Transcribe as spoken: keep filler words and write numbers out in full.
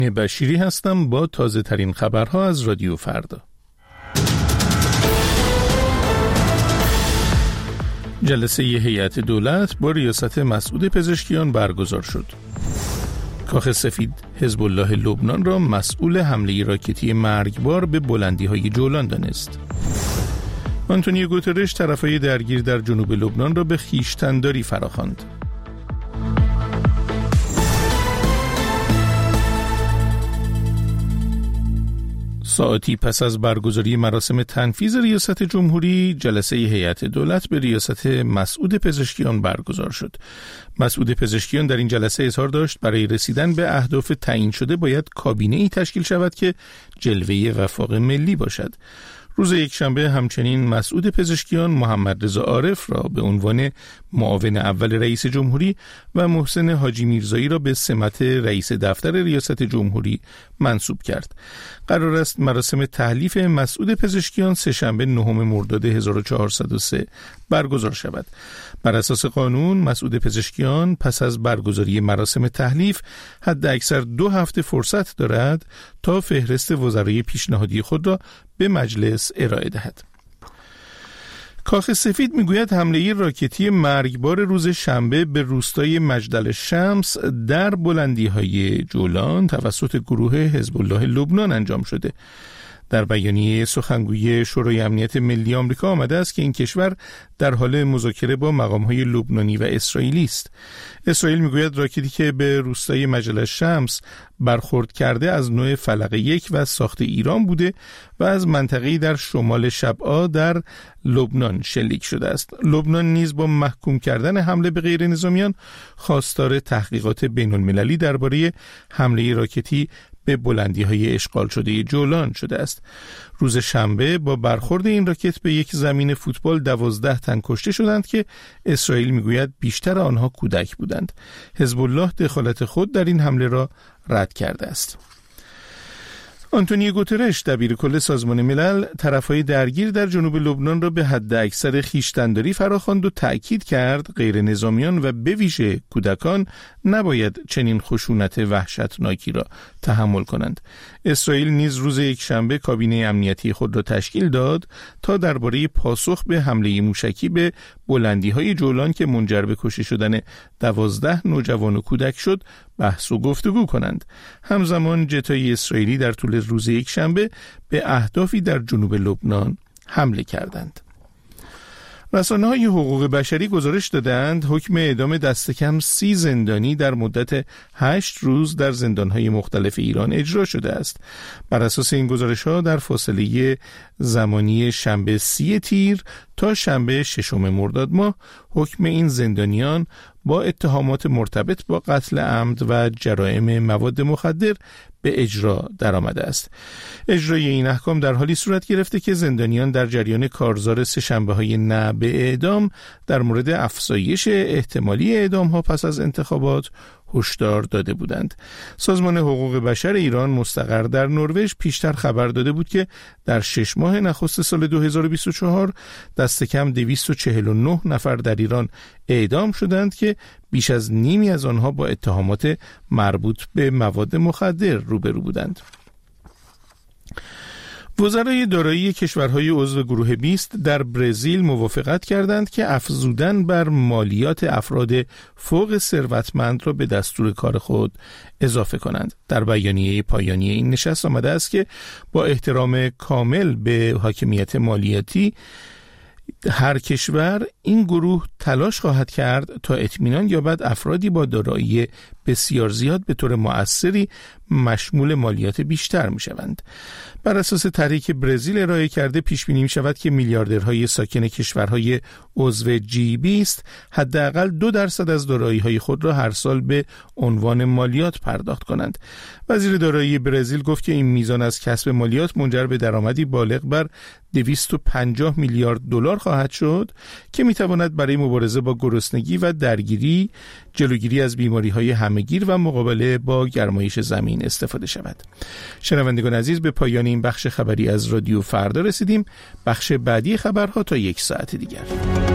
بشیری هستم با تازه ترین خبرها از رادیو فردا. جلسه هیئت دولت با ریاست مسعود پزشکیان برگزار شد. کاخ سفید حزب الله لبنان را مسئول حمله راکتی مرگبار به بلندی‌های جولان دانست. آنتونیو گوترش طرفای درگیر در جنوب لبنان را به خویشتن‌داری فراخواند. ساعتی پس از برگزاری مراسم تنفیذ ریاست جمهوری، جلسه هیئت دولت به ریاست مسعود پزشکیان برگزار شد. مسعود پزشکیان در این جلسه اظهار داشت برای رسیدن به اهداف تعیین شده باید کابینه‌ای تشکیل شود که جلوه وفاق ملی باشد. روز یکشنبه همچنین مسعود پزشکیان محمد رضا عارف را به عنوان معاون اول رئیس جمهوری و محسن حاجی میرزایی را به سمت رئیس دفتر ریاست جمهوری منصوب کرد. قرار است مراسم تحلیف مسعود پزشکیان سه‌شنبه نهم مرداد هزار و چهارصد و سه برگزار شود. بر اساس قانون مسعود پزشکیان پس از برگزاری مراسم تحلیف حد اکثر دو هفته فرصت دارد تا فهرست وزرای پیشنهادی خود را به مجلس ارائه دهد. کاخ سفید میگوید حمله راکتی مرگبار روز شنبه به روستای مجدل شمس در بلندی‌های جولان توسط گروه حزب الله لبنان انجام شده. در بیانیه سخنگوی شورای امنیت ملی آمریکا آمده است که این کشور در حال مذاکره با مقام‌های لبنانی و اسرائیلی است. اسرائیل میگوید راکتی که به روستای مجدل شمس برخورد کرده از نوع فلق یک و ساخت ایران بوده و از منطقه‌ای در شمال شبعا در لبنان شلیک شده است. لبنان نیز با محکوم کردن حمله به غیر نظامیان خواستار تحقیقات بین‌المللی درباره حمله راکتی به بلندی‌های اشغال شده جولان شده است. روز شنبه با برخورد این راکت به یک زمین فوتبال دوازده تن کشته شدند که اسرائیل میگوید بیشتر آنها کودک بودند. حزب الله دخالت خود در این حمله را رد کرده است. آنتونیو گوترش دبیر کل سازمان ملل طرفهای درگیر در جنوب لبنان را به حد اکثر خویشتن‌داری فراخواند و تأکید کرد غیر نظامیان و به ویژه کودکان نباید چنین خشونت وحشتناکی را تحمل کنند. اسرائیل نیز روز یکشنبه کابینه امنیتی خود را تشکیل داد تا درباره پاسخ به حمله موشکی به بلندی‌های جولان که منجر به کشته شدن دوازده نوجوان و کودک شد بحث و گفتگو کنند. همزمان جت‌های اسرائیلی در طول روز یکشنبه به اهدافی در جنوب لبنان حمله کردند. رسانه‌های حقوق بشری گزارش دادند حکم اعدام دست کم سی زندانی در مدت هشت روز در زندان‌های مختلف ایران اجرا شده است. بر اساس این گزارش‌ها در فاصله زمانی شنبه سی تیر تا شنبه ششم مرداد ماه حکم این زندانیان با اتهامات مرتبط با قتل عمد و جرائم مواد مخدر به اجرا درآمده است. اجرای این احکام در حالی صورت گرفته که زندانیان در جریان کارزار سه شنبه‌های نه به اعدام در مورد افزایش احتمالی اعدام‌ها پس از انتخابات هشدار داده بودند. سازمان حقوق بشر ایران مستقر در نروژ پیشتر خبر داده بود که در شش ماه نخست سال دو هزار و بیست و چهار دست کم دویست و چهل و نه نفر در ایران اعدام شدند که بیش از نیمی از آنها با اتهامات مربوط به مواد مخدر روبرو بودند. وزرای دارایی کشورهای عضو گروه بیست در برزیل موافقت کردند که افزودن بر مالیات افراد فوق ثروتمند را به دستور کار خود اضافه کنند. در بیانیه پایانی این نشست آمده است که با احترام کامل به حاکمیت مالیاتی هر کشور این گروه تلاش خواهد کرد تا اطمینان یابد افرادی با دارایی بسیار زیاد به طور مؤثری مشمول مالیات بیشتر می شوند. بر اساس طرحی که برزیل ارائه کرده پیش بینی می شود که میلیاردرهای ساکن کشورهای عضو جی بیست حداقل دو درصد از دارایی‌های خود را هر سال به عنوان مالیات پرداخت کنند. وزیر دارایی برزیل گفت که این میزان از کسب مالیات منجر به درآمدی بالغ بر دویست و پنجاه میلیارد دلار خواهد شد که می تواند برای مبارزه با گرسنگی و درگیری، جلوگیری از بیماری‌های همه‌گیر و مقابله با گرمایش زمین استفاده شود. شنوندگان عزیز، به پایان این بخش خبری از رادیو فردا رسیدیم. بخش بعدی خبرها تا یک ساعت دیگر.